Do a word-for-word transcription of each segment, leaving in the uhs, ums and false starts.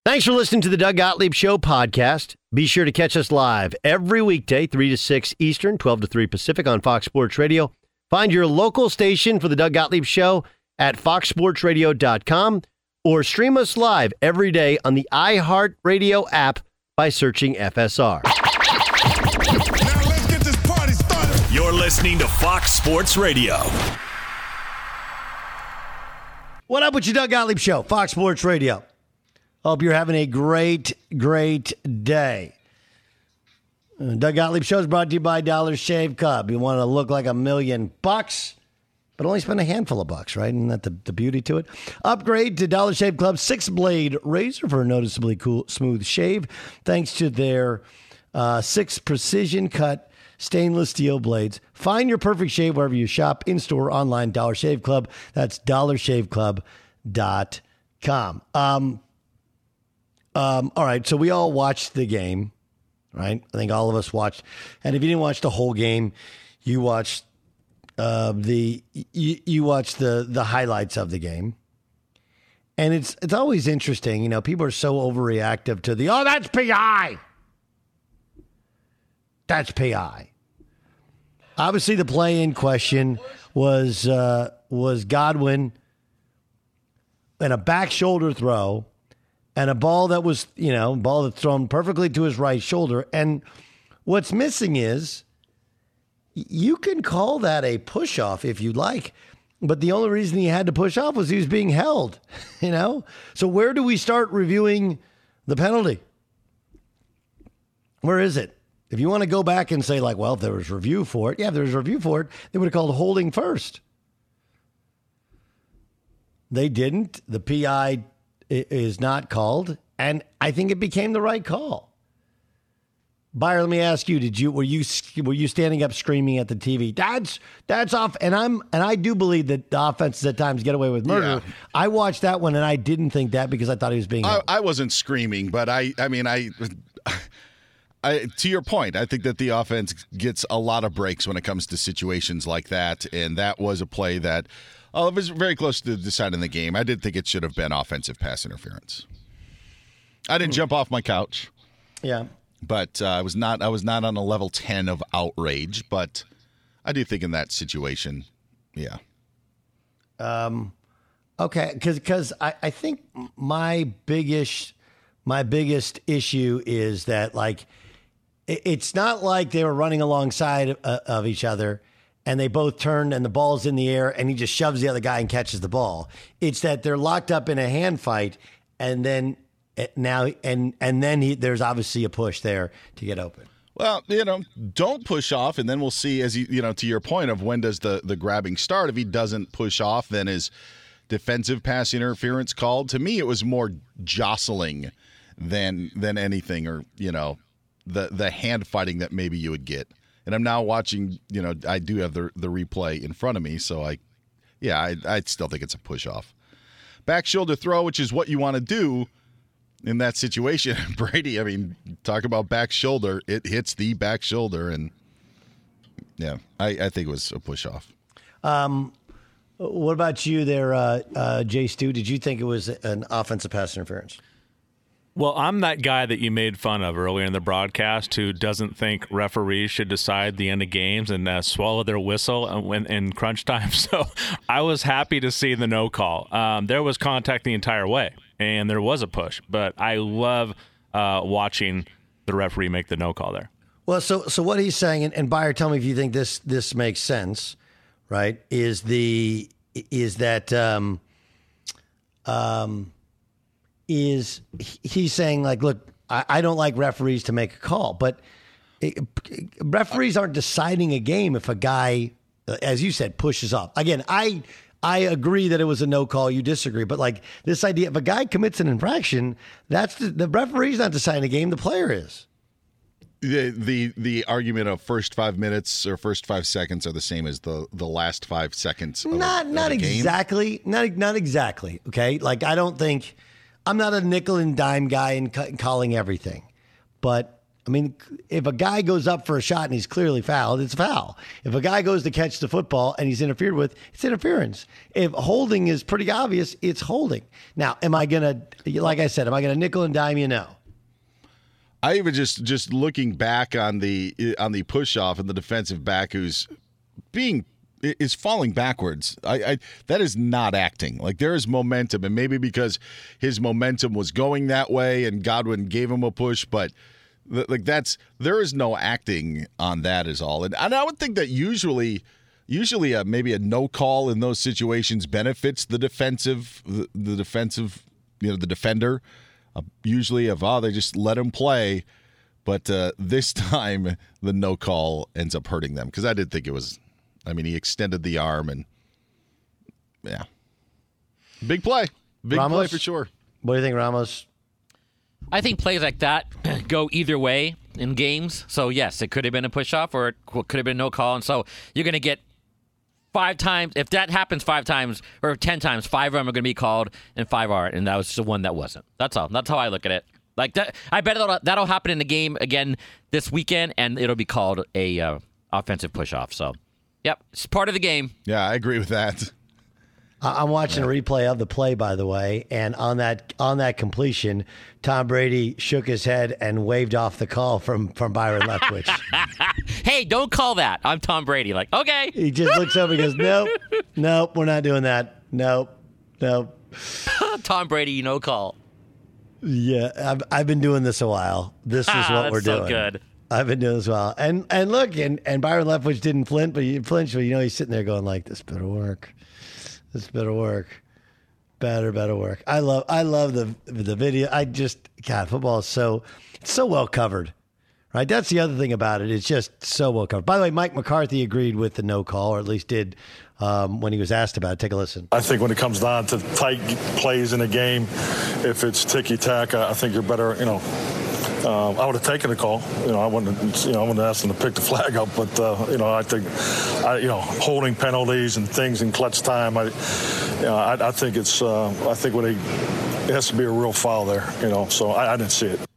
Thanks for listening to the Doug Gottlieb Show podcast. Be sure to catch us live every weekday, three to six Eastern, twelve to three Pacific on Fox Sports Radio. Find your local station for the Doug Gottlieb Show at fox sports radio dot com or stream us live every day on the iHeartRadio app by searching F S R. Now let's get this party started. You're listening to Fox Sports Radio. What up with your Doug Gottlieb Show, Fox Sports Radio. Hope you're having a great, great day. Uh, Doug Gottlieb Show is brought to you by Dollar Shave Club. You want to look like a million bucks, but only spend a handful of bucks, right? Isn't that the, the beauty to it? Upgrade to Dollar Shave Club's six-blade razor for a noticeably cool, smooth shave, thanks to their uh, six precision-cut stainless steel blades. Find your perfect shave wherever you shop, in-store, online, Dollar Shave Club. That's dollar shave club dot com. Um, um, all right, so we all watched the game, right? I think all of us watched. And if you didn't watch the whole game, you watched uh, the you, you watched the the highlights of the game. And it's it's always interesting, you know, people are so overreactive to the, oh, that's P I. That's P I. Obviously, the play in question was uh, was Godwin and a back shoulder throw and a ball that was, you know, ball that's thrown perfectly to his right shoulder. And what's missing is you can call that a push off if you'd like, but the only reason he had to push off was he was being held, you know? So where do we start reviewing the penalty? Where is it? If you want to go back and say, like, well, if there was review for it, yeah, if there was review for it, they would have called holding first. They didn't. The P I is not called, and I think it became the right call. Byron, let me ask you: Did you were you were you standing up screaming at the T V? That's that's off, and I'm and I do believe that the offenses at times get away with murder. Yeah. I watched that one, and I didn't think that because I thought he was being. I, I wasn't screaming, but I I mean I. I, to your point, I think that the offense gets a lot of breaks when it comes to situations like that, and that was a play that uh, was very close to deciding the game. I did think it should have been offensive pass interference. I didn't jump off my couch, yeah, but uh, I was not. I was not on a level ten of outrage, but I do think in that situation, yeah. Um, okay, because because I, I think my biggest my biggest issue is that, like, it's not like they were running alongside of, uh, of each other and they both turned and the ball's in the air and he just shoves the other guy and catches the ball. It's that they're locked up in a hand fight and then now and and then he, there's obviously a push there to get open. Well, you know, don't push off, and then we'll see as you you know to your point of when does the the grabbing start. If he doesn't push off, then is defensive pass interference called? To me, it was more jostling than than anything, or you know. the the hand fighting that maybe you would get. And I'm now watching, you know, I do have the the replay in front of me, so I, yeah, I I still think it's a push-off. Back shoulder throw, which is what you want to do in that situation. Brady, I mean, talk about back shoulder. It hits the back shoulder, and, yeah, I, I think it was a push-off. Um, what about you there, uh, uh, Jay Stu? Did you think it was an offensive pass interference? Well, I'm that guy that you made fun of earlier in the broadcast who doesn't think referees should decide the end of games and uh, swallow their whistle when in crunch time. So I was happy to see the no call. Um, there was contact the entire way, and there was a push. But I love uh, watching the referee make the no call there. Well, so so what he's saying, and, and Bayer, tell me if you think this this makes sense, right? Is the is that um, um. is he's saying, like, look, I, I don't like referees to make a call, but it, referees aren't deciding a game if a guy, as you said, pushes off. Again, I I agree that it was a no call. You disagree, but like this idea, if a guy commits an infraction, that's the, the referee's not deciding a game. The player is. The, the the argument of first five minutes or first five seconds are the same as the, the last five seconds. Of not a, not of a game. exactly, not not exactly. Okay, like I don't think I'm not a nickel and dime guy in ca- calling everything, but I mean, if a guy goes up for a shot and he's clearly fouled, it's a foul. If a guy goes to catch the football and he's interfered with, it's interference. If holding is pretty obvious, it's holding. Now, am I going to, like I said, am I going to nickel and dime you? No. I even just just looking back on the on the push off and the defensive back who's being is falling backwards. I, I that is not acting. Like there is momentum, and maybe because his momentum was going that way and Godwin gave him a push, but like that's there is no acting on that is all. And, and I would think that usually usually a, maybe a no call in those situations benefits the defensive the, the defensive you know the defender. Uh, usually of oh they just let him play, but uh, this time the no call ends up hurting them because I did think it was. I mean, he extended the arm and yeah, big play, big Ramos? play for sure. What do you think, Ramos? I think plays like that go either way in games. So, yes, it could have been a push-off or it could have been no call. And so you're going to get five times. If that happens five times or ten times, five of them are going to be called and five aren't. And that was the one that wasn't. That's all. That's how I look at it. Like that, I bet that'll, that'll happen in the game again this weekend, and it'll be called a uh, offensive push-off. So, yep, it's part of the game. Yeah, I agree with that. I'm watching a replay of the play, by the way, and on that on that completion, Tom Brady shook his head and waved off the call from, from Byron Leftwich. Hey, don't call that. I'm Tom Brady. Like, okay. He just looks up and goes, nope, nope, we're not doing that. Nope, nope. Tom Brady, no call. Yeah, I've, I've been doing this a while. This is what we're so doing. Good. I've been doing this a while. And, and look, and, and Byron Leftwich didn't flint, but he flinch, but you know, he's sitting there going like, this better work. This better work. Better, better work. I love I love the the video. I just God, football is so it's so well covered. Right? That's the other thing about it. It's just so well covered. By the way, Mike McCarthy agreed with the no call, or at least did um, when he was asked about it. Take a listen. I think when it comes down to tight plays in a game, if it's ticky-tack, I think you're better, you know, Um, I would have taken the call. You know, I wouldn't. You know, I wouldn't ask them to pick the flag up. But uh, you know, I think, I, you know, holding penalties and things in clutch time. I, you know, I, I think it's. Uh, I think when he, it has to be a real foul there. You know, so I, I didn't see it.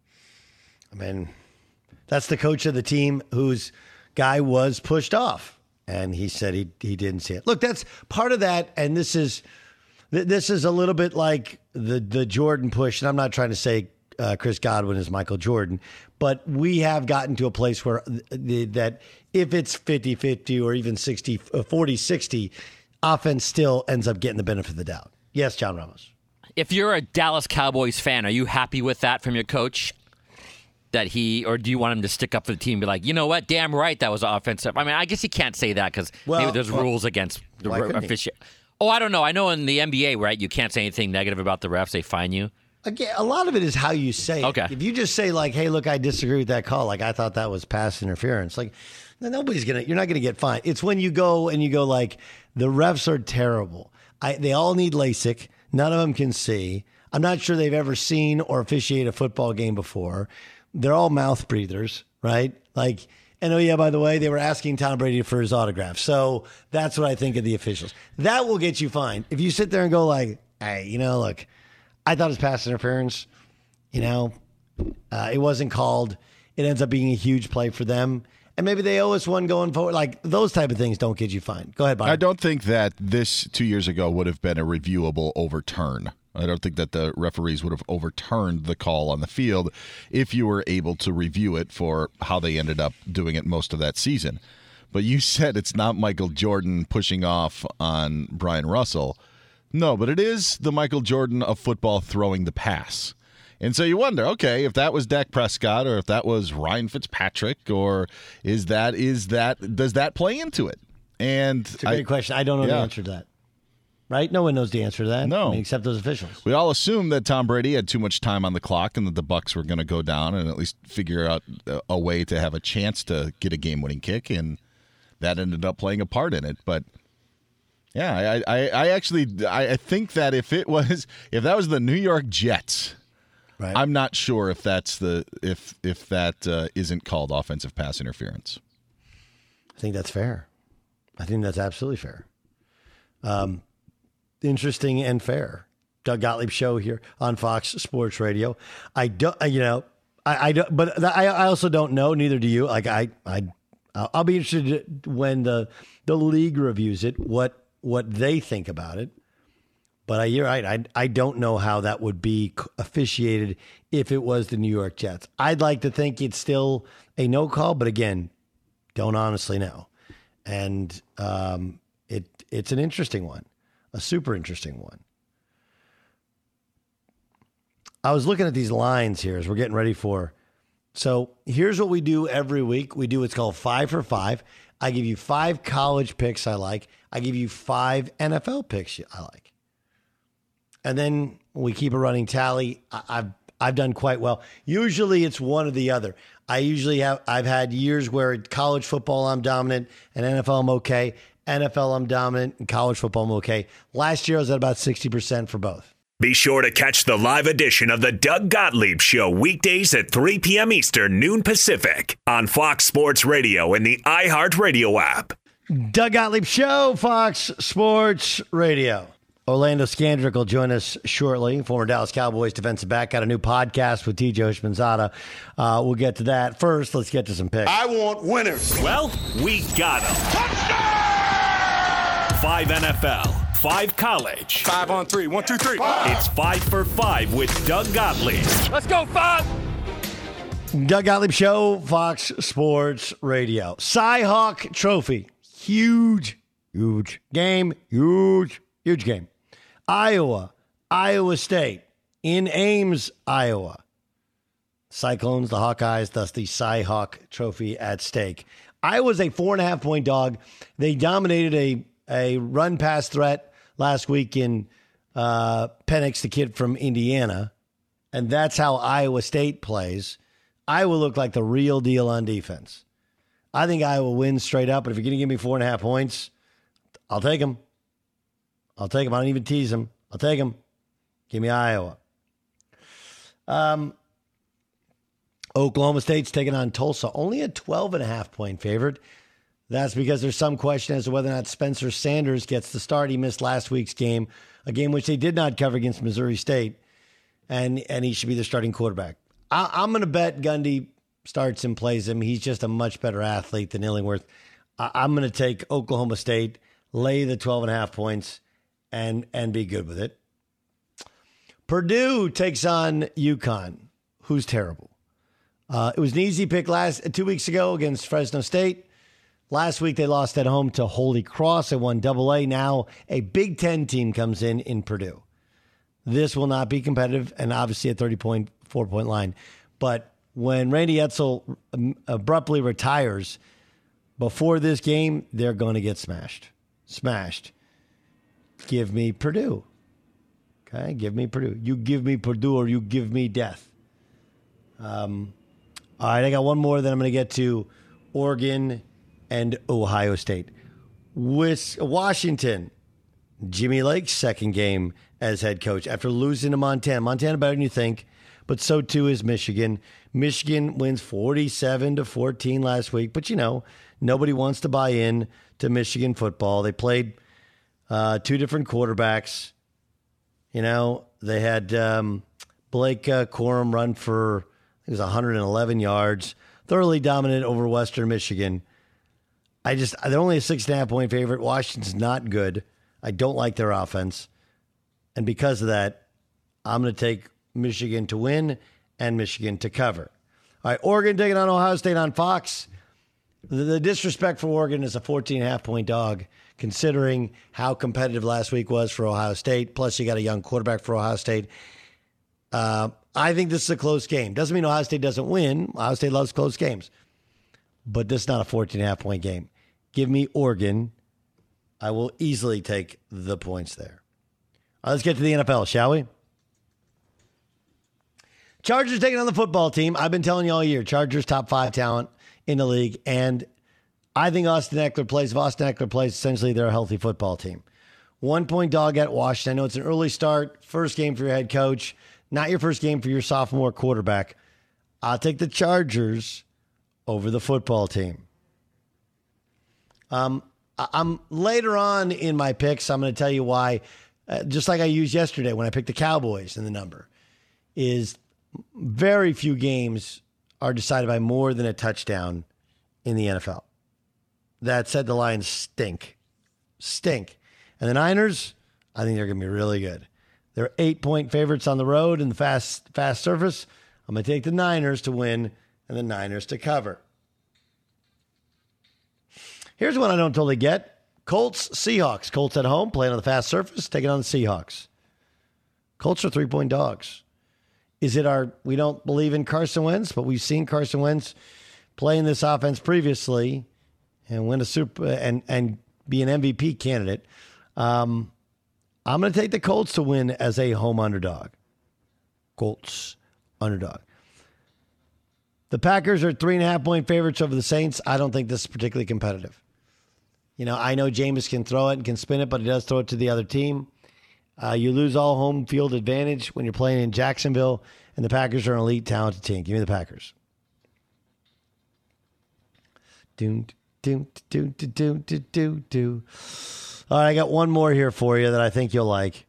I mean, that's the coach of the team whose guy was pushed off, and he said he he didn't see it. Look, that's part of that, and this is this is a little bit like the the Jordan push. And I'm not trying to say. Uh, Chris Godwin is Michael Jordan, but we have gotten to a place where the, that if it's fifty-fifty or even sixty, forty-sixty, offense still ends up getting the benefit of the doubt. Yes, John Ramos. If you're a Dallas Cowboys fan, are you happy with that from your coach? That he, or do you want him to stick up for the team and be like, you know what, damn right, that was offensive? I mean, I guess he can't say that because well, maybe there's well, rules against the official. he? Oh, I don't know. I know in the N B A, right, you can't say anything negative about the refs. They fine you. Again, a lot of it is how you say it. Okay. If you just say like, "Hey, look, I disagree with that call. Like, I thought that was pass interference." Like, nobody's gonna. You're not gonna get fined. It's when you go and you go like, "The refs are terrible. I, they all need LASIK. None of them can see. I'm not sure they've ever seen or officiated a football game before. They're all mouth breathers, right? Like, and oh yeah, by the way, they were asking Tom Brady for his autograph. So that's what I think of the officials. That will get you fined if you sit there and go like, "Hey, you know, look." I thought it was pass interference. You know, uh, it wasn't called. It ends up being a huge play for them. And maybe they owe us one going forward. Like, those type of things don't get you fined. Go ahead, Byron. I don't think that this two years ago would have been a reviewable overturn. I don't think that the referees would have overturned the call on the field if you were able to review it for how they ended up doing it most of that season. But you said it's not Michael Jordan pushing off on Brian Russell. No, but it is the Michael Jordan of football throwing the pass. And so you wonder, okay, if that was Dak Prescott or if that was Ryan Fitzpatrick or is that, is that, does that play into it? And it's a great I, question. I don't know yeah. the answer to that. Right? No one knows the answer to that. No. I mean, except those officials. We all assumed that Tom Brady had too much time on the clock and that the Bucs were going to go down and at least figure out a, a way to have a chance to get a game-winning kick, and that ended up playing a part in it. But yeah, I, I, I actually I think that if it was if that was the New York Jets, right. I'm not sure if that's the if if that uh, isn't called offensive pass interference. I think that's fair. I think that's absolutely fair. Um, interesting and fair. Doug Gottlieb show here on Fox Sports Radio. I don't, you know, I, I don't, but I, I also don't know. Neither do you. Like I, I, I'll be interested when the the league reviews it, what what they think about it. But I, you're right. I, I don't know how that would be officiated if it was the New York Jets. I'd like to think it's still a no call, but again, don't honestly know. And um, it it's an interesting one, a super interesting one. I was looking at these lines here as we're getting ready for. So here's what we do every week. We do what's called five for five. I give you five college picks I like. I give you five N F L picks I like. And then we keep a running tally. I- I've I've done quite well. Usually it's one or the other. I usually have, I've had years where college football I'm dominant and N F L I'm okay. N F L I'm dominant and college football I'm okay. Last year I was at about sixty percent for both. Be sure to catch the live edition of the Doug Gottlieb Show weekdays at three p.m. Eastern, noon Pacific on Fox Sports Radio and the iHeartRadio app. Doug Gottlieb Show, Fox Sports Radio. Orlando Scandrick will join us shortly. Former Dallas Cowboys defensive back. Got a new podcast with T J Houshmandzadeh. Uh, we'll get to that. First, let's get to some picks. I want winners. Well, we got them. Five N F L, five college. Five on three. One, two, three. It's five for five with Doug Gottlieb. Let's go, Fox! Doug Gottlieb Show, Fox Sports Radio. Cy-Hawk Trophy. Huge, huge game. Huge, huge game. Iowa, Iowa State in Ames, Iowa. Cyclones, the Hawkeyes, thus the Cy-Hawk Trophy at stake. Iowa's a four and a half point dog. They dominated a, a run pass threat last week in uh, Penix, the kid from Indiana. And that's how Iowa State plays. Iowa looked like the real deal on defense. I think Iowa wins straight up, but if you're going to give me four and a half points, I'll take them. I'll take them. I don't even tease them. I'll take them. Give me Iowa. Um, Oklahoma State's taking on Tulsa. Only a twelve and a half point favorite. That's because there's some question as to whether or not Spencer Sanders gets the start. He missed last week's game, a game which they did not cover against Missouri State, and, and he should be the starting quarterback. I, I'm going to bet Gundy starts and plays him. He's just a much better athlete than Illingworth. I, I'm going to take Oklahoma State, lay the twelve and a half points, and and be good with it. Purdue takes on UConn, who's terrible. Uh, it was an easy pick last two weeks ago against Fresno State. Last week they lost at home to Holy Cross. They won double A. Now a Big Ten team comes in in Purdue. This will not be competitive, and obviously a thirty point, four point line. But when Randy Edsall abruptly retires before this game, they're going to get smashed. Smashed. Give me Purdue. Okay, give me Purdue. You give me Purdue or you give me death. Um, all right, I got one more that I'm going to get to. Oregon and Ohio State. With Washington, Jimmy Lake's second game as head coach after losing to Montana. Montana better than you think, but so too is Michigan. Michigan wins forty-seven to fourteen last week, but you know, nobody wants to buy in to Michigan football. They played uh, two different quarterbacks. You know, they had um, Blake uh, Corum run for, I think it was one hundred eleven yards, thoroughly dominant over Western Michigan. I just, they're only a six and a half point favorite. Washington's not good. I don't like their offense. And because of that, I'm going to take Michigan to win and Michigan to cover. All right, Oregon taking on Ohio State on Fox. The, the disrespect for Oregon is a fourteen and a half point dog, considering how competitive last week was for Ohio State. Plus, you got a young quarterback for Ohio State. Uh, I think this is a close game. Doesn't mean Ohio State doesn't win. Ohio State loves close games. But this is not a fourteen and a half point game. Give me Oregon. I will easily take the points there. All right, let's get to the N F L, shall we? Chargers taking on the football team. I've been telling you all year, Chargers top five talent in the league, and I think Austin Eckler plays. If Austin Eckler plays, essentially they're a healthy football team. One point dog at Washington. I know it's an early start, first game for your head coach, not your first game for your sophomore quarterback. I'll take the Chargers over the football team. Um, I'm later on in my picks. I'm going to tell you why, uh, just like I used yesterday when I picked the Cowboys in the number, is very few games are decided by more than a touchdown in the N F L. That said, the Lions stink. Stink. And the Niners, I think they're going to be really good. They're eight-point favorites on the road in the fast fast surface. I'm going to take the Niners to win and the Niners to cover. Here's one I don't totally get. Colts, Seahawks. Colts at home, playing on the fast surface, taking on the Seahawks. Colts are three-point dogs. Is it our, we don't believe in Carson Wentz, but we've seen Carson Wentz play in this offense previously and win a super and, and be an M V P candidate. Um, I'm going to take the Colts to win as a home underdog. Colts underdog. The Packers are three and a half point favorites over the Saints. I don't think this is particularly competitive. You know, I know Jameis can throw it and can spin it, but he does throw it to the other team. Uh, you lose all home field advantage when you're playing in Jacksonville, and the Packers are an elite, talented team. Give me the Packers. Do, do, do, do, do, do, do, do. All right, I got one more here for you that I think you'll like.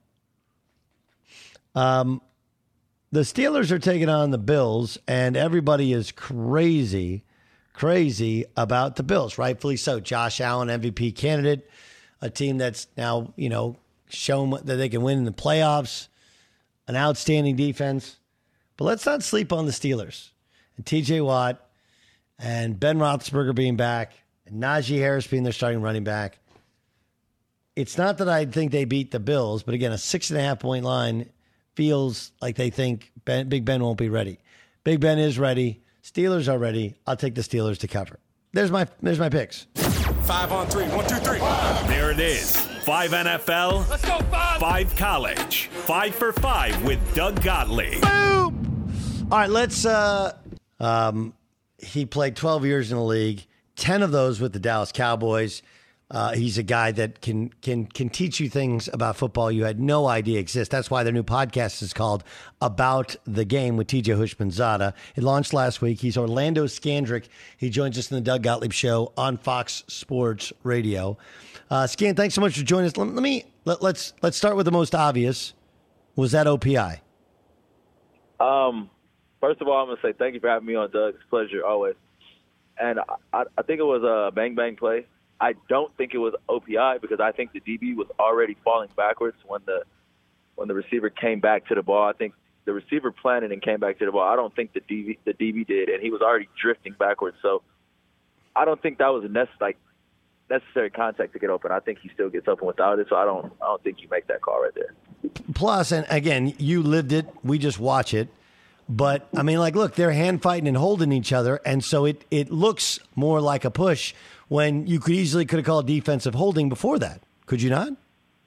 Um, the Steelers are taking on the Bills, and everybody is crazy, crazy about the Bills. Rightfully so. Josh Allen, M V P candidate, a team that's now, you know, shown that they can win in the playoffs, an outstanding defense. But let's not sleep on the Steelers. And T J Watt and Ben Roethlisberger being back and Najee Harris being their starting running back. It's not that I think they beat the Bills, but again, a six and a half point line feels like they think Ben, Big Ben won't be ready. Big Ben is ready. Steelers are ready. I'll take the Steelers to cover. There's my there's my picks. Five on three. One, two, three. There it is. Five N F L, Let's go, five. five college, five for five with Doug Gottlieb. Boom! All right, let's. Uh, um, he played twelve years in the league, ten of those with the Dallas Cowboys. Uh, he's a guy that can can can teach you things about football you had no idea exist. That's why their new podcast is called About the Game with T J Hushmanzada. It launched last week. He's Orlando Scandrick. He joins us in the Doug Gottlieb Show on Fox Sports Radio. Uh, Scan, thanks so much for joining us. Let, let me let, let's let's start with the most obvious. Was that O P I? Um, first of all, I'm gonna say thank you for having me on, Doug. It's a pleasure always. And I, I think it was a bang bang play. I don't think it was O P I because I think the D B was already falling backwards when the when the receiver came back to the ball. I think the receiver planted and came back to the ball. I don't think the D B the D B did, and he was already drifting backwards. So I don't think that was a necessary like necessary contact to get open. I think he still gets open without it. So I don't I don't think you make that call right there. Plus, and again, you lived it. We just watch it. But, I mean, like, look, they're hand fighting and holding each other, and so it, it looks more like a push when you could easily could have called defensive holding before that. Could you not?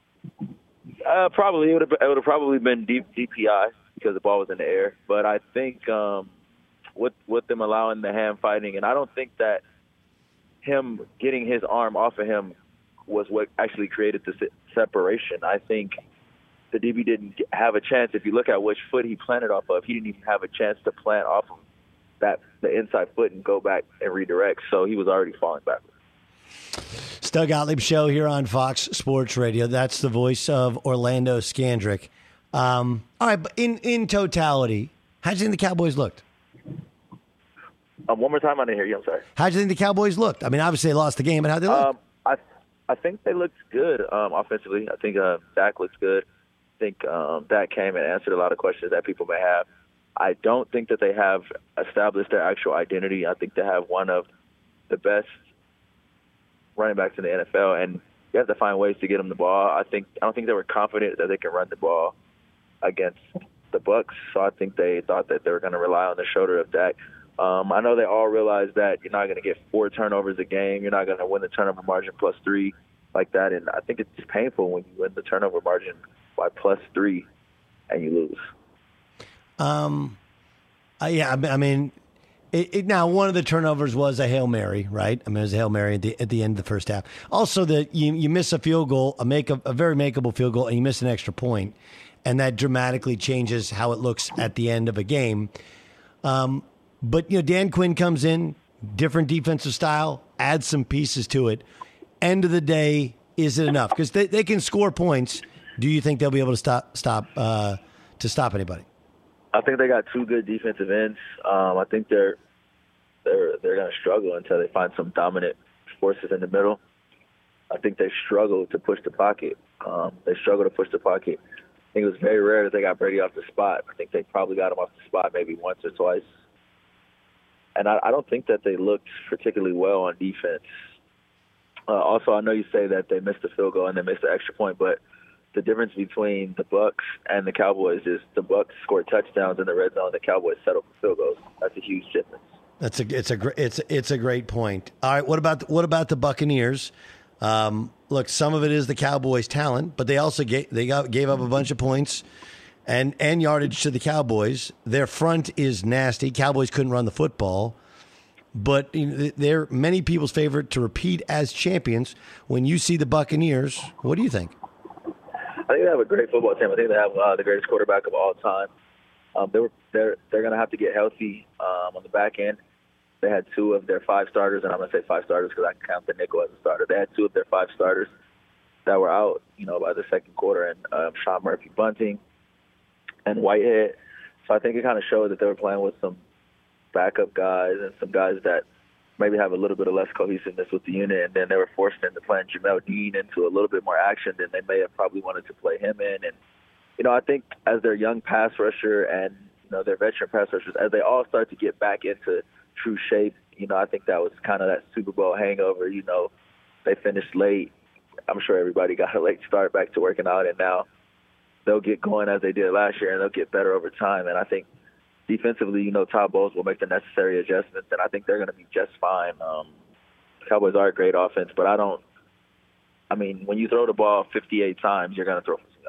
Uh, probably. It would have it would have probably been D P I because the ball was in the air. But I think um, with with them allowing the hand fighting, and I don't think that him getting his arm off of him was what actually created the se- separation. I think the D B didn't have a chance. If you look at which foot he planted off of, he didn't even have a chance to plant off of that the inside foot and go back and redirect. So he was already falling backwards. It's Doug Gottlieb Show here on Fox Sports Radio. That's the voice of Orlando Scandrick. Um, all right, but in, in totality, how do you think the Cowboys looked? Um, one more time, I didn't hear you. I'm sorry. How do you think the Cowboys looked? I mean, obviously they lost the game, but how did they look? Um, I I think they looked good um, offensively. I think uh, Dak looks good. I think um, Dak came and answered a lot of questions that people may have. I don't think that they have established their actual identity. I think they have one of the best running backs in the N F L, and you have to find ways to get them the ball. I think I don't think they were confident that they can run the ball against the Bucs, so I think they thought that they were going to rely on the shoulder of Dak. Um, I know they all realize that you're not going to get four turnovers a game. You're not going to win the turnover margin plus three like that, and I think it's painful when you win the turnover margin by plus three and you lose. Um, uh, yeah, I, I mean, it, it, now one of the turnovers was a Hail Mary, right? I mean, it was a Hail Mary at the, at the end of the first half. Also, that you you miss a field goal, a make a, a very makeable field goal, and you miss an extra point, and that dramatically changes how it looks at the end of a game. Um, but you know, Dan Quinn comes in, different defensive style, adds some pieces to it. End of the day, is it enough? Because they, they can score points. Do you think they'll be able to stop stop uh, to stop anybody? I think they got two good defensive ends. Um, I think they're they're they're going to struggle until they find some dominant forces in the middle. I think they struggle to push the pocket. Um, they struggle to push the pocket. I think it was very rare that they got Brady off the spot. I think they probably got him off the spot maybe once or twice. And I, I don't think that they looked particularly well on defense. Uh, also, I know you say that they missed the field goal and they missed the extra point, but the difference between the Bucs and the Cowboys is the Bucs scored touchdowns in the red zone. The Cowboys settled for field goals. That's a huge difference. That's a it's a gr- it's it's a great point. All right, what about what about the Buccaneers? Um, look, some of it is the Cowboys' talent, but they also gave, they got, gave up a bunch of points and and yardage to the Cowboys. Their front is nasty. Cowboys couldn't run the football, but you know, they're many people's favorite to repeat as champions. When you see the Buccaneers, what do you think? I think they have a great football team. I think they have uh, the greatest quarterback of all time. Um, they were, they're they're going to have to get healthy um, on the back end. They had two of their five starters, and I'm going to say five starters because I can count the nickel as a starter. They had two of their five starters that were out, you know, by the second quarter, and um, Sean Murphy-Bunting and Whitehead. So I think it kind of showed that they were playing with some backup guys and some guys that maybe have a little bit of less cohesiveness with the unit, and then they were forced into playing Jamel Dean into a little bit more action than they may have probably wanted to play him in. And, you know, I think as their young pass rusher and, you know, their veteran pass rushers, as they all start to get back into true shape, you know, I think that was kind of that Super Bowl hangover. You know, they finished late. I'm sure everybody got a late start back to working out, and now they'll get going as they did last year, and they'll get better over time. And I think defensively, you know, Todd Bowles will make the necessary adjustments, and I think they're going to be just fine. Um, Cowboys are a great offense, but I don't – I mean, when you throw the ball fifty-eight times, you're going to throw for some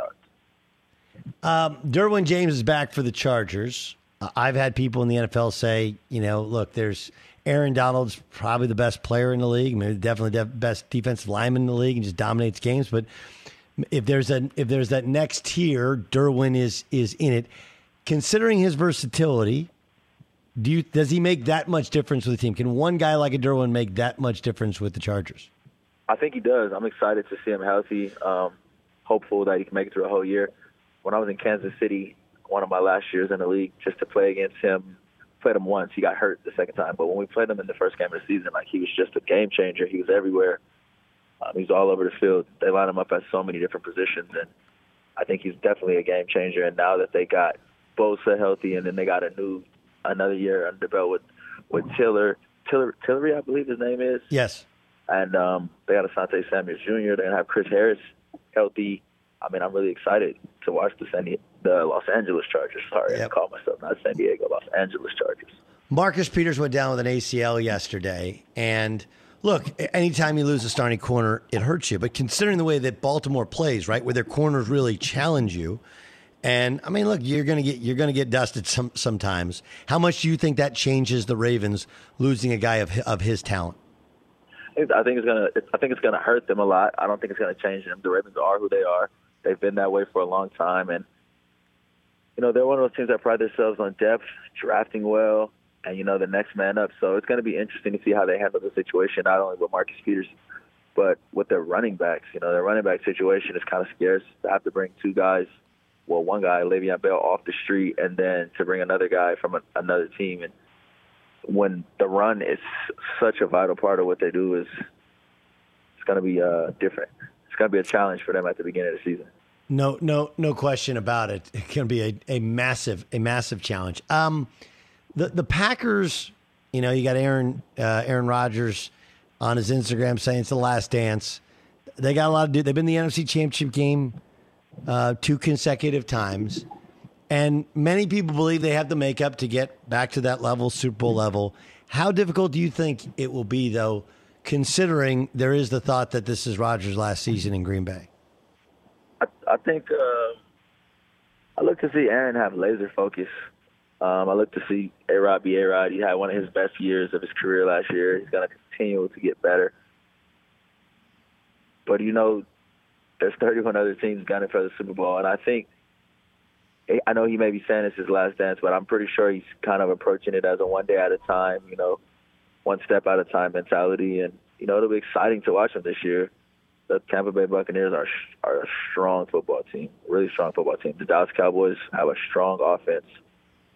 yards. Um, Derwin James is back for the Chargers. Uh, I've had people in the N F L say, you know, look, there's Aaron Donald's probably the best player in the league, maybe definitely the best defensive lineman in the league, and just dominates games. But if there's a if there's that next tier, Derwin is is in it. Considering his versatility, do you does he make that much difference with the team? Can one guy like a Derwin make that much difference with the Chargers? I think he does. I'm excited to see him healthy. Um, hopeful that he can make it through a whole year. When I was in Kansas City, one of my last years in the league, just to play against him, played him once. He got hurt the second time. But when we played him in the first game of the season, like, he was just a game changer. He was everywhere. Um, he was all over the field. They line him up at so many different positions, and I think he's definitely a game changer. And now that they got Bosa healthy, and then they got a new another year under the belt with with Tiller, Tiller Tillery, I believe his name is. Yes. And um, they got Asante Samuel Junior They're gonna have Chris Harris healthy. I mean, I'm really excited to watch the San Diego, the Los Angeles Chargers. Sorry, yep. I call myself not San Diego, Los Angeles Chargers. Marcus Peters went down with an A C L yesterday, and look, anytime you lose a starting corner, it hurts you. But considering the way that Baltimore plays, right, where their corners really challenge you, and I mean, look, you're gonna get you're gonna get dusted some sometimes. How much do you think that changes the Ravens losing a guy of of his talent? I think it's gonna I think it's gonna hurt them a lot. I don't think it's gonna change them. The Ravens are who they are. They've been that way for a long time, and you know they're one of those teams that pride themselves on depth, drafting well, and you know the next man up. So it's going to be interesting to see how they handle the situation, not only with Marcus Peters, but with their running backs. You know their running back situation is kind of scarce. They have to bring two guys, well, one guy, Le'Veon Bell, off the street, and then to bring another guy from a, another team. And when the run is such a vital part of what they do, is it's going to be uh, different. It's going to be a challenge for them at the beginning of the season. No, no, no question about it. It's going to be a, a massive, a massive challenge. Um, the the Packers, you know, you got Aaron uh, Aaron Rodgers on his Instagram saying it's the last dance. They got a lot to do. They've been in the N F C Championship game uh, two consecutive times, and many people believe they have the makeup to get back to that level, Super Bowl level. How difficult do you think it will be, though, considering there is the thought that this is Rodgers' last season in Green Bay? I, I think uh, I look to see Aaron have laser focus. Um, I look to see A-Rod be A-Rod. He had one of his best years of his career last year. He's going to continue to get better. But, you know, there's thirty-one other teams gunning for the Super Bowl, and I think I know he may be saying it's his last dance, but I'm pretty sure he's kind of approaching it as a one day at a time, you know, one step at a time mentality. And, you know, it'll be exciting to watch him this year. The Tampa Bay Buccaneers are are a strong football team, really strong football team. The Dallas Cowboys have a strong offense.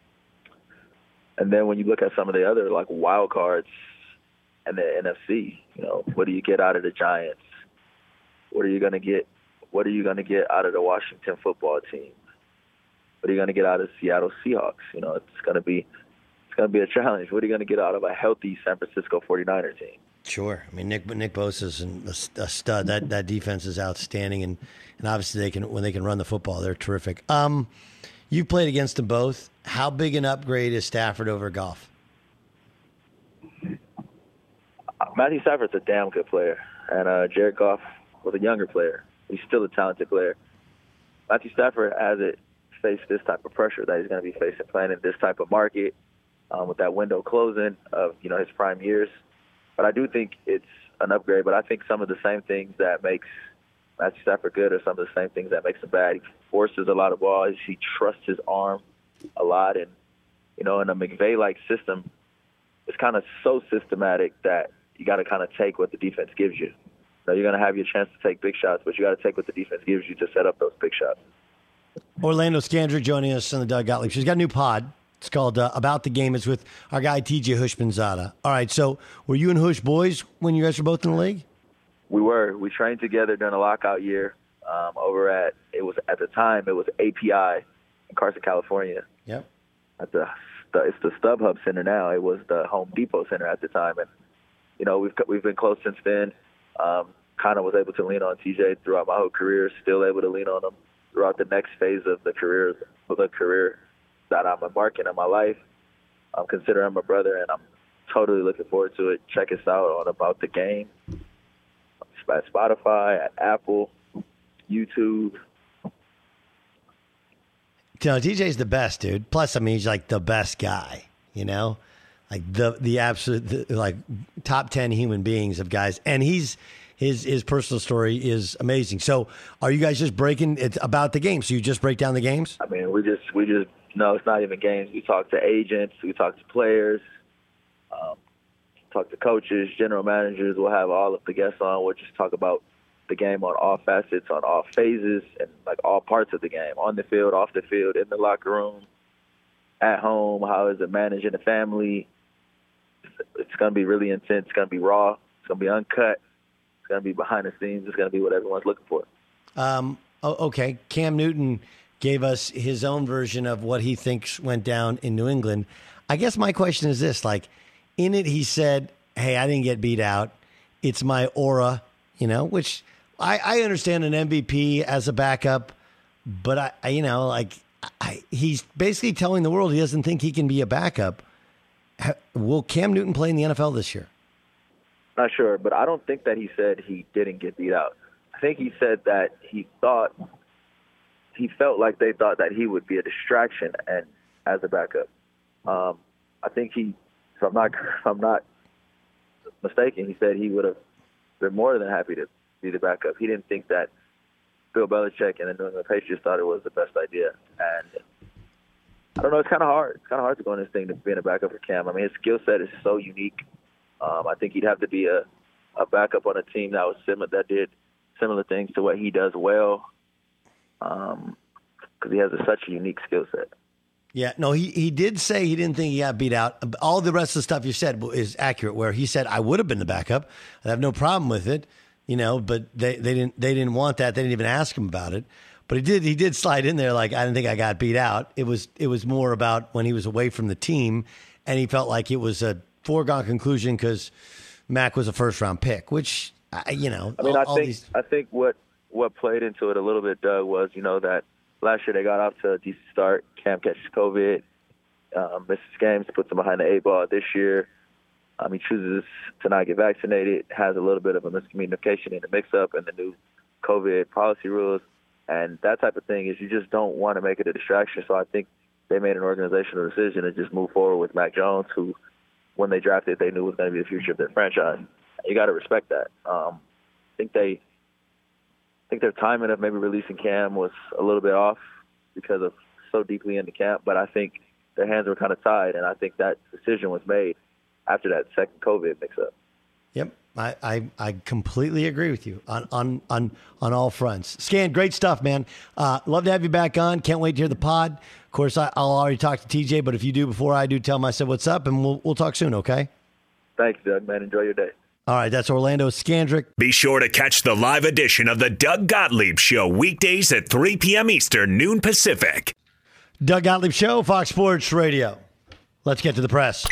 And then when you look at some of the other like wild cards and the N F C, you know, what do you get out of the Giants? What are you going to get? What are you going to get out of the Washington football team? What are you going to get out of Seattle Seahawks? You know, it's going to be it's going to be a challenge. What are you going to get out of a healthy San Francisco forty-niner team? Sure. I mean, Nick Nick Bosa's a stud. That that defense is outstanding, and, and obviously they can when they can run the football, they're terrific. Um, you played against them both. How big an upgrade is Stafford over Goff? Matthew Stafford's a damn good player, and uh, Jared Goff was a younger player. He's still a talented player. Matthew Stafford hasn't faced this type of pressure that he's going to be facing playing in this type of market um, with that window closing of, you know, his prime years. But I do think it's an upgrade. But I think some of the same things that makes Matthew Stafford good are some of the same things that makes him bad. He forces a lot of balls. He trusts his arm a lot. And, you know, in a McVay-like system, it's kind of so systematic that you got to kind of take what the defense gives you. So you're going to have your chance to take big shots, but you got to take what the defense gives you to set up those big shots. Orlando Scandrick joining us on the Doug Gottlieb. She's got a new pod. It's called uh, About the Game. It's with our guy T J Hushmanzada. All right, so were you and Hush boys when you guys were both in the league? We were. We trained together during a lockout year um, over at, it was at the time, it was A P I in Carson, California. Yep. At the, it's the StubHub Center now. It was the Home Depot Center at the time. And, you know, we've we've been close since then. Um, kind of was able to lean on T J throughout my whole career, still able to lean on him throughout the next phase of the career, of the career that I'm embarking in my life. I'm considering him a brother, and I'm totally looking forward to it. Check us out on About the Game at Spotify, at Apple, YouTube. You know, T J's the best, dude. Plus, I mean, he's like the best guy, you know? Like the the absolute, the, like top ten human beings of guys. And he's, his his personal story is amazing. So are you guys just breaking, it's about the game, so you just break down the games? I mean, we just, we just, no, it's not even games. We talk to agents, we talk to players, um, talk to coaches, general managers. We'll have all of the guests on. We'll just talk about the game on all facets, on all phases, and like all parts of the game, on the field, off the field, in the locker room, at home. How is it managing the family? It's going to be really intense. It's going to be raw. It's going to be uncut. It's going to be behind the scenes. It's going to be what everyone's looking for. Um, okay. Cam Newton gave us his own version of what he thinks went down in New England. I guess my question is this, like, in it he said, hey, I didn't get beat out. It's my aura, you know, which I, I understand an M V P as a backup, but I, I you know, like I, he's basically telling the world he doesn't think he can be a backup. Will Cam Newton play in the N F L this year? Not sure, but I don't think that he said he didn't get beat out. I think he said that he thought, he felt like they thought that he would be a distraction and as a backup. Um, I think he, if I'm not, if I'm not mistaken, he said he would have been more than happy to be the backup. He didn't think that Bill Belichick and the New England Patriots thought it was the best idea. And I don't know, it's kind of hard. It's kind of hard to go in this thing to being a backup for Cam. I mean, his skill set is so unique. Um, I think he'd have to be a, a backup on a team that was similar, that did similar things to what he does well, because um, he has a, such a unique skill set. Yeah, no, he, he did say he didn't think he got beat out. All the rest of the stuff you said is accurate, where he said, I would have been the backup. I have no problem with it, you know, but they, they didn't they didn't want that. They didn't even ask him about it. But he did he did slide in there like, I didn't think I got beat out. It was it was more about when he was away from the team, and he felt like it was a foregone conclusion because Mac was a first-round pick, which, you know. I mean, all, I all think these... I think what, what played into it a little bit, Doug, was, you know, that last year they got off to a decent start. Cam catches COVID, um, misses games, puts them behind the eight ball. This year, um, he chooses to not get vaccinated, has a little bit of a miscommunication in the mix-up and the new COVID policy rules. And that type of thing is you just don't want to make it a distraction. So I think they made an organizational decision to just move forward with Mac Jones, who, when they drafted, they knew was going to be the future of their franchise. You got to respect that. Um, I think they, I think their timing of maybe releasing Cam was a little bit off because of so deeply into camp. But I think their hands were kind of tied, and I think that decision was made after that second COVID mix-up. Yep. I, I, I completely agree with you on, on, on, on all fronts. Scan, great stuff, man. Uh, love to have you back on. Can't wait to hear the pod. Of course, I, I'll already talk to T J, but if you do before I do, tell him I said what's up, and we'll we'll talk soon, okay? Thanks, Doug, man. Enjoy your day. All right, that's Orlando Scandrick. Be sure to catch the live edition of the Doug Gottlieb Show weekdays at three p.m. Eastern, noon Pacific. Doug Gottlieb Show, Fox Sports Radio. Let's get to the press.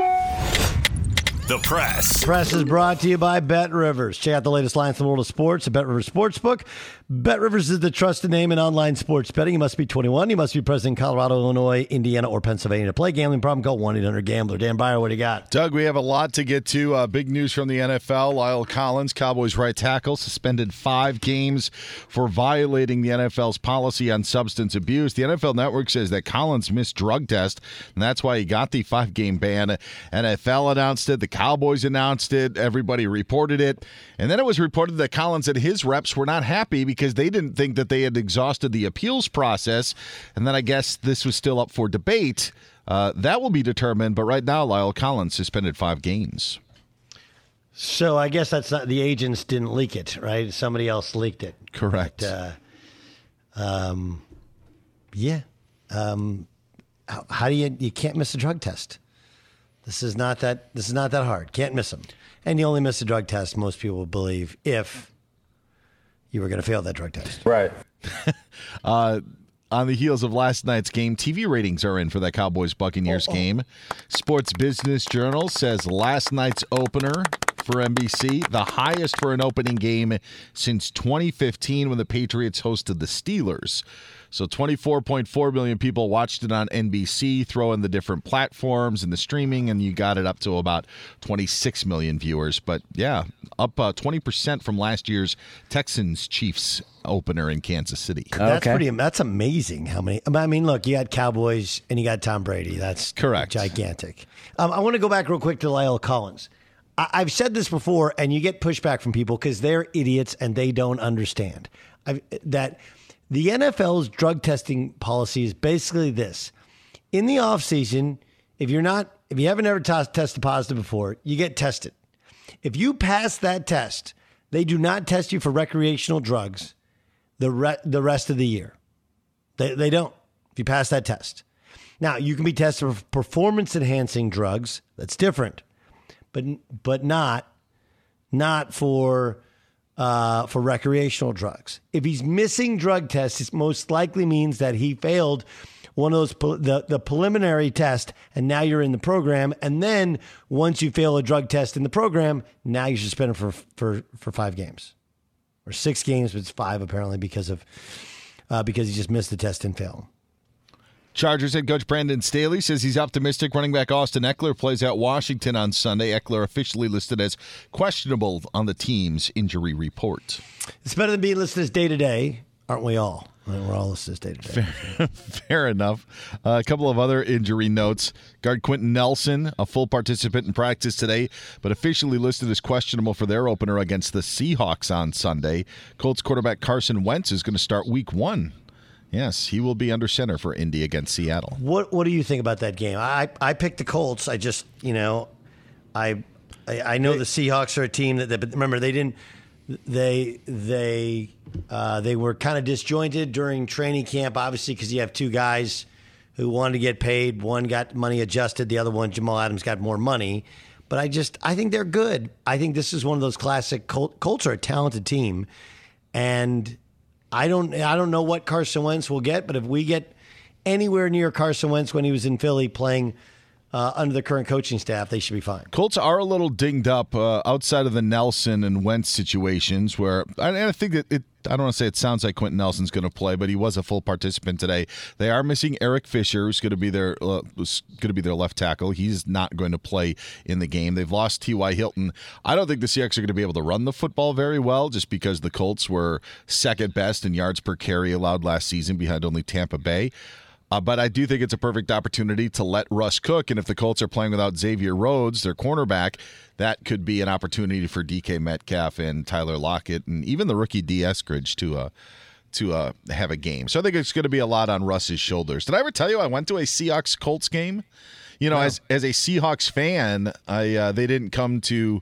The press. Press is brought to you by Bet Rivers. Check out the latest lines in the world of sports at Bet Rivers Sportsbook. Bet Rivers is the trusted name in online sports betting. You must be twenty-one. You must be present in Colorado, Illinois, Indiana, or Pennsylvania to play. Gambling problem? Call one eight hundred gambler. Dan Byer, what do you got? Doug, we have a lot to get to. Uh, big news from the N F L. Lyle Collins, Cowboys right tackle, suspended five games for violating the N F L's policy on substance abuse. The N F L Network says that Collins missed drug test, and that's why he got the five-game ban. N F L announced it. The Cowboys announced it. Everybody reported it. And then it was reported that Collins and his reps were not happy because they didn't think that they had exhausted the appeals process. And then I guess this was still up for debate. Uh, that will be determined. But right now, Lyle Collins suspended five games. So I guess that's not the agents didn't leak it, right? Somebody else leaked it. Correct. But, uh, um, yeah. Um, how, how do you you can't miss a drug test? This is not that this is not that hard. Can't miss them. And you only miss a drug test, most people will believe, if you were going to fail that drug test. Right. uh, on the heels of last night's game, T V ratings are in for that Cowboys-Buccaneers oh, oh. game. Sports Business Journal says last night's opener for N B C, the highest for an opening game since twenty fifteen when the Patriots hosted the Steelers. So twenty-four point four million people watched it on N B C, throw in the different platforms and the streaming, and you got it up to about twenty-six million viewers. But, yeah, up uh, twenty percent from last year's Texans-Chiefs opener in Kansas City. That's okay. pretty. That's amazing how many. I mean, look, you had Cowboys and you got Tom Brady. That's correct. Gigantic. Um, I want to go back real quick to Lyle Collins. I- I've said this before, and you get pushback from people because they're idiots and they don't understand I've, that – the N F L's drug testing policy is basically this. In the offseason, if you're not, if you haven't ever t- tested positive before, you get tested. If you pass that test, they do not test you for recreational drugs the re- the rest of the year. They they don't. If you pass that test. Now, you can be tested for performance enhancing drugs. That's different. But but not not for Uh, for recreational drugs. If he's missing drug tests, it most likely means that he failed one of those the, the preliminary test, and now you're in the program. And then once you fail a drug test in the program, now you're suspended for for for five games or six games, but it's five apparently because of uh, because he just missed the test and failed. Chargers head coach Brandon Staley says he's optimistic running back Austin Eckler plays out Washington on Sunday. Eckler officially listed as questionable on the team's injury report. It's better than being listed as day-to-day, aren't we all? We're all listed as day-to-day. Fair, fair enough. Uh, a couple of other injury notes. Guard Quentin Nelson, a full participant in practice today, but officially listed as questionable for their opener against the Seahawks on Sunday. Colts quarterback Carson Wentz is going to start week one. Yes, he will be under center for Indy against Seattle. What What do you think about that game? I I picked the Colts. I just you know, I I, I know the Seahawks are a team that, that. But remember, they didn't. They they uh, they were kind of disjointed during training camp, obviously, because you have two guys who wanted to get paid. One got money adjusted. The other one, Jamal Adams, got more money. But I just I think they're good. I think this is one of those classic Col- Colts are a talented team, and. I don't I don't know what Carson Wentz will get, but if we get anywhere near Carson Wentz when he was in Philly playing uh, under the current coaching staff, they should be fine. Colts are a little dinged up uh, outside of the Nelson and Wentz situations where I, I think that it, I don't want to say it sounds like Quentin Nelson's going to play, but he was a full participant today. They are missing Eric Fisher, who's going to be their uh, going to be their left tackle. He's not going to play in the game. They've lost T Y. Hilton. I don't think the Seahawks are going to be able to run the football very well, just because the Colts were second best in yards per carry allowed last season, behind only Tampa Bay. Uh, but I do think it's a perfect opportunity to let Russ cook. And if the Colts are playing without Xavier Rhodes, their cornerback, that could be an opportunity for D K Metcalf and Tyler Lockett and even the rookie D. Eskridge to uh, to uh, have a game. So I think it's going to be a lot on Russ's shoulders. Did I ever tell you I went to a Seahawks-Colts game? You know, no. as as a Seahawks fan, I uh, they didn't come to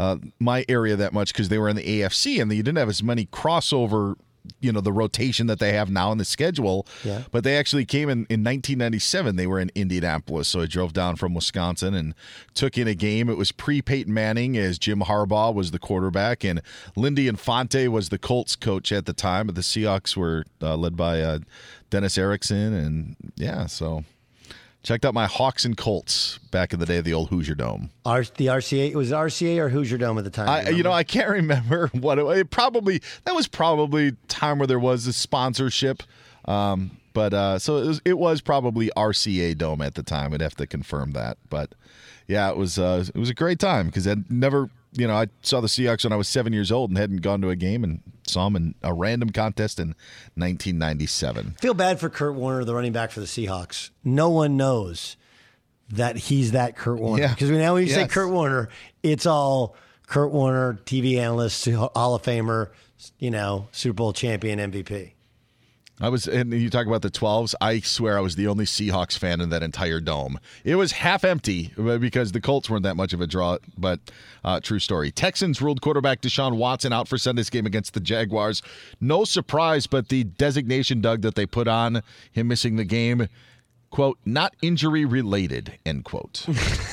uh, my area that much because they were in the A F C and you didn't have as many crossover, you know, the rotation that they have now in the schedule. Yeah. But they actually came in in nineteen ninety-seven. They were in Indianapolis. So I drove down from Wisconsin and took in a game. It was pre-Peyton Manning as Jim Harbaugh was the quarterback. And Lindy Infante was the Colts coach at the time. But the Seahawks were uh, led by uh, Dennis Erickson. And, yeah, so checked out my Hawks and Colts back in the day of the old Hoosier Dome. R- the R C A, it was R C A or Hoosier Dome at the time? I, you know, I can't remember what it, it probably, that was probably time where there was a sponsorship. Um, but uh, so it was, it was probably R C A Dome at the time. I'd have to confirm that. But yeah, it was, uh, it was a great time because I'd never, you know, I saw the Seahawks when I was seven years old and hadn't gone to a game and saw them in a random contest in nineteen ninety-seven. Feel bad for Kurt Warner, the running back for the Seahawks. No one knows that he's that Kurt Warner. Yeah. Because now when you say Yes. Kurt Warner, it's all Kurt Warner, T V analyst, Hall of Famer, you know, Super Bowl champion, M V P. I was, and you talk about the twelves. I swear I was the only Seahawks fan in that entire dome. It was half empty because the Colts weren't that much of a draw, but uh, true story. Texans ruled quarterback Deshaun Watson out for Sunday's game against the Jaguars. No surprise, but the designation, Doug, that they put on him missing the game, quote, not injury related, end quote.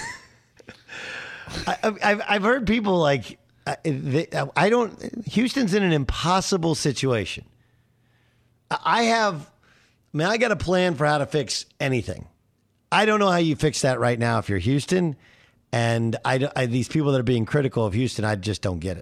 I, I've, I've heard people like, I, they, I don't, Houston's in an impossible situation. I have, I mean, I got a plan for how to fix anything. I don't know how you fix that right now if you're Houston. And I, I, these people that are being critical of Houston, I just don't get it.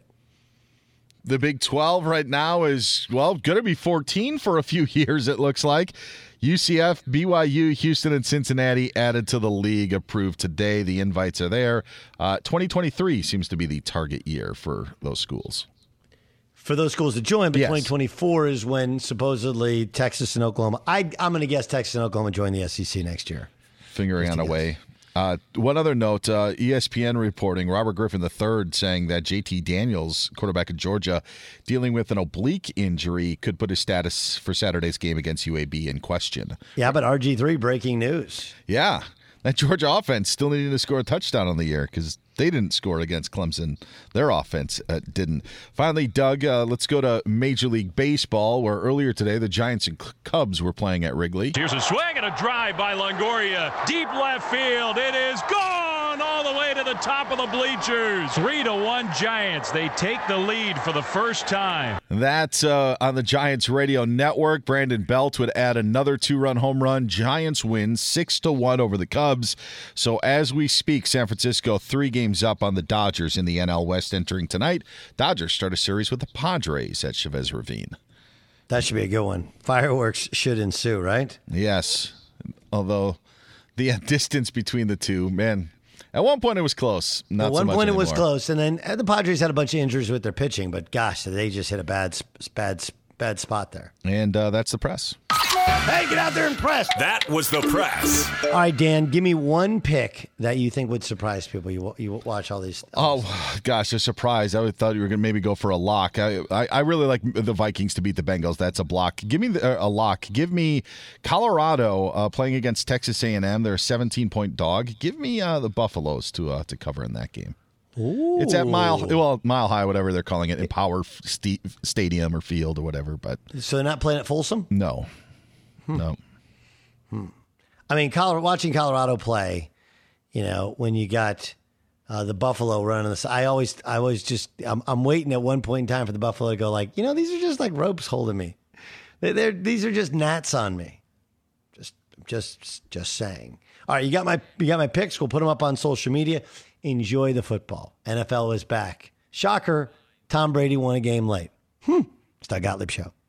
The Big twelve right now is, well, going to be fourteen for a few years, it looks like. U C F, B Y U, Houston, and Cincinnati added to the league, approved today. The invites are there. Uh, twenty twenty-three seems to be the target year for those schools. For those schools to join, but Yes. twenty twenty-four is when supposedly Texas and Oklahoma, I, I'm going to guess Texas and Oklahoma join the S E C next year. Fingering on a way. Uh, one other note, uh, E S P N reporting, Robert Griffin the third saying that J T Daniels, quarterback of Georgia, dealing with an oblique injury could put his status for Saturday's game against U A B in question. Yeah, but R G three, breaking news. Yeah, that Georgia offense still needing to score a touchdown on the year because they didn't score against Clemson. Their offense uh, didn't. Finally, Doug, uh, let's go to Major League Baseball, where earlier today the Giants and Cubs were playing at Wrigley. Here's a swing and a drive by Longoria. Deep left field. It is gone all the way to the top of the bleachers. Three to one Giants. They take the lead for the first time. That's uh, on the Giants radio network. Brandon Belt would add another two-run home run. Giants win six to one over the Cubs. So as we speak, San Francisco three games up on the Dodgers in the N L West entering tonight. Dodgers start a series with the Padres at Chavez Ravine. That should be a good one. Fireworks should ensue, right? Yes, although the distance between the two, man, at one point it was close. Not At one so much point it was anymore. close, and then uh, the Padres had a bunch of injuries with their pitching, but gosh, they just hit a bad, sp- bad, bad spot there. And uh, that's the press. Hey, get out there and press. That was the press. All right, Dan, give me one pick that you think would surprise people. You you watch all these. Oh, gosh, a surprise. I thought you were going to maybe go for a lock. I, I I really like the Vikings to beat the Bengals. That's a block. Give me the, uh, a lock. Give me Colorado uh, playing against Texas A and M. They're a seventeen-point dog. Give me uh, the Buffaloes to uh, to cover in that game. Ooh. It's at Mile well Mile High, whatever they're calling it, Empower St- Stadium or Field or whatever. But So they're not playing at Folsom? no, no. I mean, Colorado, watching Colorado play, you know, when you got uh, the Buffalo running the, I always, I always just, I'm, I'm waiting at one point in time for the Buffalo to go like, you know, these are just like ropes holding me. They're, they're these are just gnats on me. Just, just, just saying. All right, you got my, you got my picks. We'll put them up on social media. Enjoy the football. N F L is back. Shocker. Tom Brady won a game late. Hmm. It's the Doug Gottlieb Show.